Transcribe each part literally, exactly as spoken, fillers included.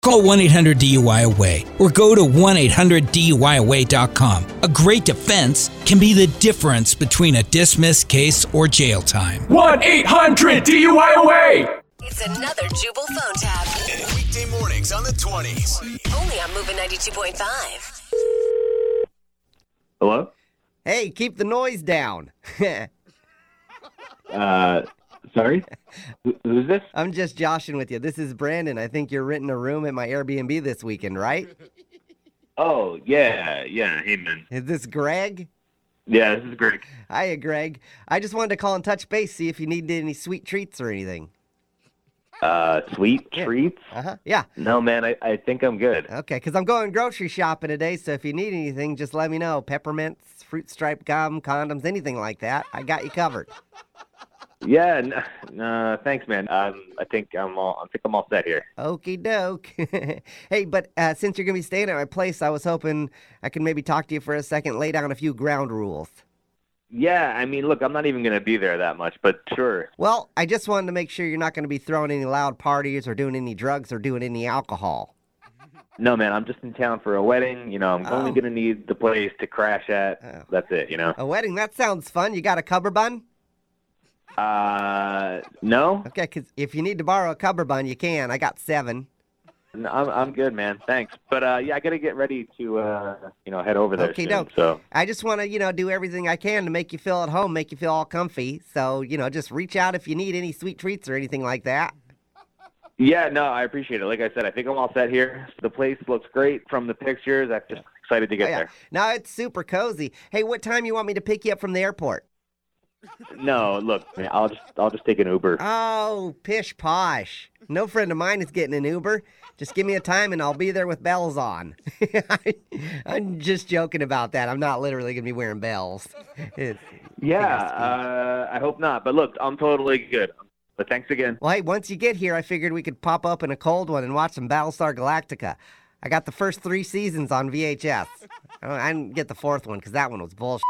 Call one eight hundred D U I away or go to one eight hundred D U I away dot com. A great defense can be the difference between a dismissed case or jail time. one eight hundred D U I away! It's another Jubal phone tab. Weekday mornings on the twenties. Only on Moving ninety-two point five. Hello? Hey, keep the noise down. Uh, sorry? Who- Who's this? I'm just joshing with you. This is Brandon. I think you're renting a room at my Airbnb this weekend, right? Oh, yeah, yeah. Hey, man. Is this Greg? Yeah, this is Greg. Hiya, Greg. I just wanted to call and touch base, see if you needed any sweet treats or anything. Uh, sweet Yeah. treats? Uh-huh. Yeah. No, man, I, I think I'm good. Okay, because I'm going grocery shopping today, so if you need anything, just let me know. Peppermints, fruit stripe gum, condoms, anything like that. I got you covered. Yeah, n- no, thanks, man. Um, I think I'm all, I think I'm all set here. Okie doke. Hey, but uh, since you're going to be staying at my place, I was hoping I could maybe talk to you for a second, lay down a few ground rules. Yeah, I mean, look, I'm not even going to be there that much, but sure. Well, I just wanted to make sure you're not going to be throwing any loud parties or doing any drugs or doing any alcohol. No, man, I'm just in town for a wedding. You know, I'm only Oh. going to need the place to crash at. Oh. That's it, you know? A wedding, that sounds fun. You got a cummerbund? Uh, no? Okay, because if you need to borrow a cummerbund, you can. I got seven. No, I'm I'm good, man. Thanks. But uh, yeah, I gotta get ready to uh, you know, head over there Okay, soon. doke. So I just want to, you know, do everything I can to make you feel at home, make you feel all comfy. So, you know, just reach out if you need any sweet treats or anything like that. yeah, no, I appreciate it. Like I said, I think I'm all set here. The place looks great from the pictures. I'm just excited to get Oh, yeah. there. No, it's super cozy. Hey, what time you want me to pick you up from the airport? No, look, man, I'll just I'll just take an Uber. Oh, pish posh. No friend of mine is getting an Uber. Just give me a time and I'll be there with bells on. I, I'm just joking about that. I'm not literally going to be wearing bells. It's, yeah, I think uh, I hope not. But look, I'm totally good. But thanks again. Well, hey, once you get here, I figured we could pop up in a cold one and watch some Battlestar Galactica. I got the first three seasons on V H S. I don't- I didn't get the fourth one because that one was bullshit.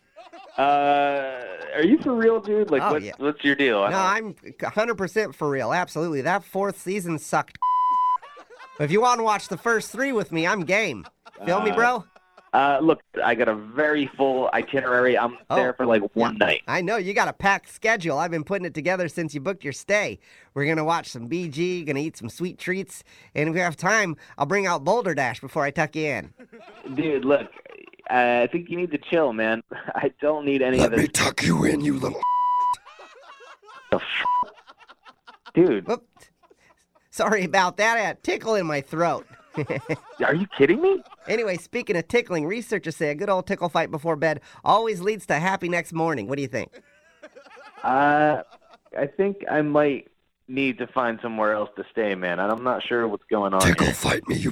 Uh, are you for real, dude? Like, Oh, what's yeah. what's your deal? I No, don't- I'm one hundred percent for real. Absolutely. That fourth season sucked. If you want to watch the first three with me, I'm game. Feel me, Uh, bro? Uh, look, I got a very full itinerary. I'm Oh, there for like one yeah. night. I know you got a packed schedule. I've been putting it together since you booked your stay. We're going to watch some B G, going to eat some sweet treats, and if we have time, I'll bring out Boulder Dash before I tuck you in. Dude, look, uh, I think you need to chill, man. I don't need any of this. tuck you in, you little. The f- Dude, Whoop. Sorry about that. I had a tickle in my throat. are you kidding me? Anyway, speaking of tickling, researchers say a good old tickle fight before bed always leads to a happy next morning. What do you think? Uh, I think I might need to find somewhere else to stay, man. I'm not sure what's going on here. fight me, you.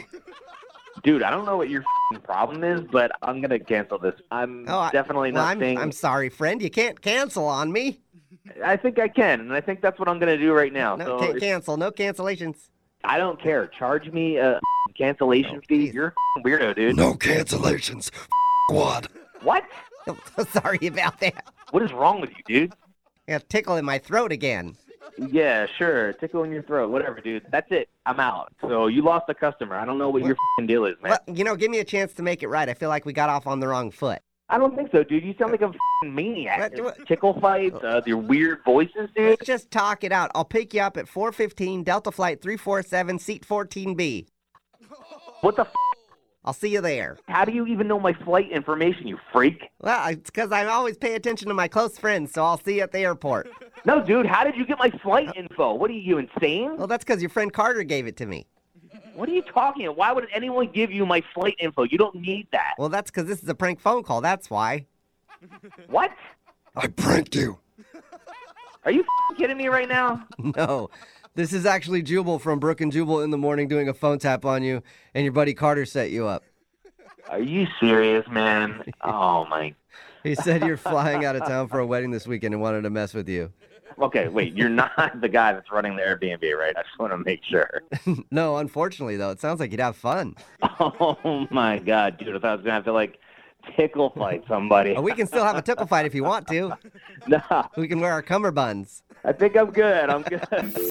Dude, I don't know what your f***ing problem is, but I'm going to cancel this. I'm Oh, I- definitely well, not I'm, staying. I'm sorry, friend. You can't cancel on me. I think I can, and I think that's what I'm going to do right now. No, so can't if- cancel. No cancellations. I don't care. Charge me a f***ing cancellation Oh, fee. geez. You're a f***ing weirdo, dude. No cancellations. Squad. What? I'm so sorry about that. What is wrong with you, dude? I got a tickle in my throat again. Yeah, sure. Tickle in your throat. Whatever, dude. That's it. I'm out. So you lost a customer. I don't know what your f***ing deal is, man. Well, you know, give me a chance to make it right. I feel like we got off on the wrong foot. I don't think so, dude. You sound like a f***ing maniac. What- what- Tickle fights, uh, your weird voices, dude. Let's just talk it out. I'll pick you up at four fifteen, Delta Flight three four seven, seat fourteen B. What the f***? I'll see you there. How do you even know my flight information, you freak? Well, it's because I always pay attention to my close friends, so I'll see you at the airport. No, dude. How did you get my flight info? What are you, insane? Well, that's because your friend Carter gave it to me. What are you talking about? Why would anyone give you my flight info? You don't need that. Well, that's because this is a prank phone call. That's why. What? I pranked you. Are you f***ing kidding me right now? No. This is actually Jubal from Brook and Jubal in the morning doing a phone tap on you, and your buddy Carter set you up. Are you serious, man? Oh, my. He said you're flying out of town for a wedding this weekend and wanted to mess with you. Okay, wait. You're not the guy that's running the Airbnb, right? I just want to make sure. No, unfortunately, though. It sounds like you'd have fun. Oh, my God, dude. If I was going to have to, like, tickle fight somebody. Oh, we can still have a tickle fight if you want to. Nah, We can wear our cummerbunds. I think I'm good. I'm good.